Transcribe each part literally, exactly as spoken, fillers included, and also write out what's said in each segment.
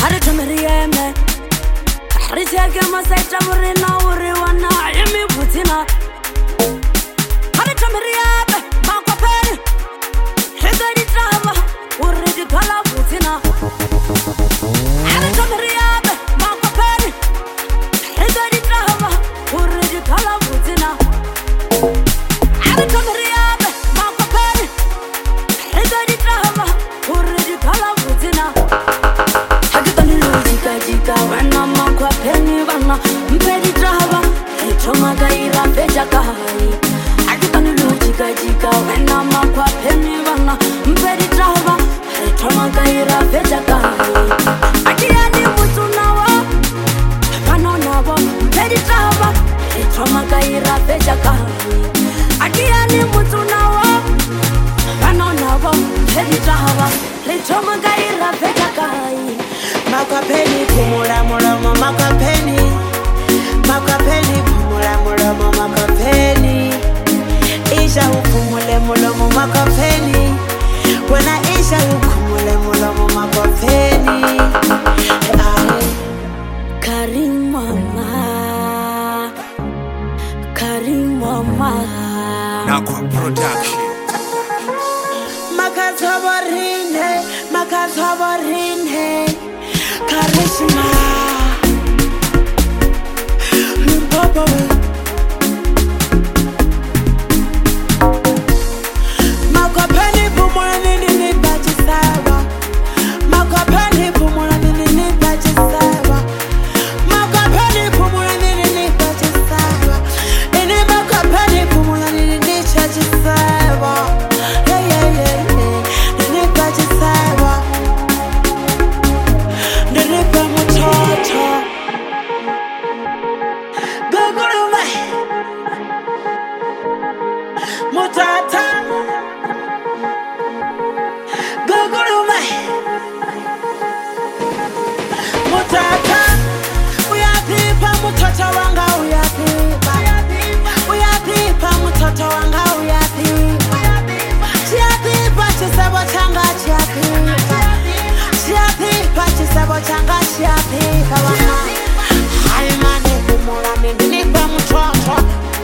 Hare tamriyeme Riteke masaita murina uri wana imi butina Hare tamriyeme Makopeni Hizari trava uri dikala butina Hare tamriyeme Makopeni Hizari trava uri dikala butina Hare tamriyeme Makopeni Hizari trava uri dikala butina Jika jika wana makwa peni wana mpedi trava Ritoma gaira feja kahai Akitani lu jika jika wana makwa peni wana mpedi trava Ritoma gaira feja kahai Akiani mutu nawa Pano nawa mpedi trava Ritoma gaira feja kahai Akiani mutu nawa Pano nawa mpedi trava Ritoma gaira feja kahai Makapeni pumula mulomo makapeni Makapeni pumula mulomo makapeni Isha upumule mulomo makapeni Wena isha upumule mulomo makapeni Karim mama Karim mama Nakwa Production Makatoborine Makatoborine Karishma Papa Makapeni pumula nini ni bachi sawa Makapeni pumula nini ni bachi sawa Makapeni pumula nini ni bachi sawa Ini makapeni pumula nini ni chachi sawa Yeah yeah yeah yeah Nini bachi sawa Ninipa mtoto Gugurume Mutata Gugurume Mutata Uyapipa mtoto wanga uyapipa Uyapipa mtoto wanga uyapipa Chiapipa chisebo changa chiapipa Chiapipa chisebo changa chiapipa wana Haimane kumula ninipa mtoto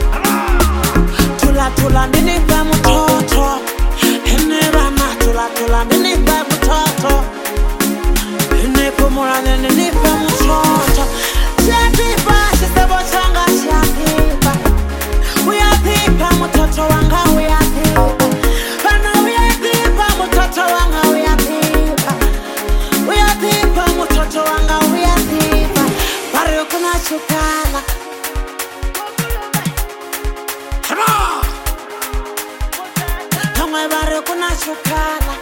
Tula tula ninipa mtoto Henebana tula tula ninipa mtoto Hene kumula ninipa mtoto Chiapipa chisebo changa chiapipa Uyapipa mtoto wanga uyapipa Bana uyapipa mtoto wanga uyapipa Uyapipa mtoto wanga uyapipa Bari kuna chukala Kamwe bari kuna chukala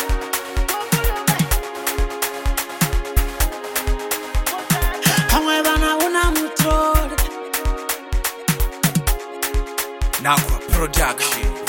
Kamwe bana una mtore Nakwa Production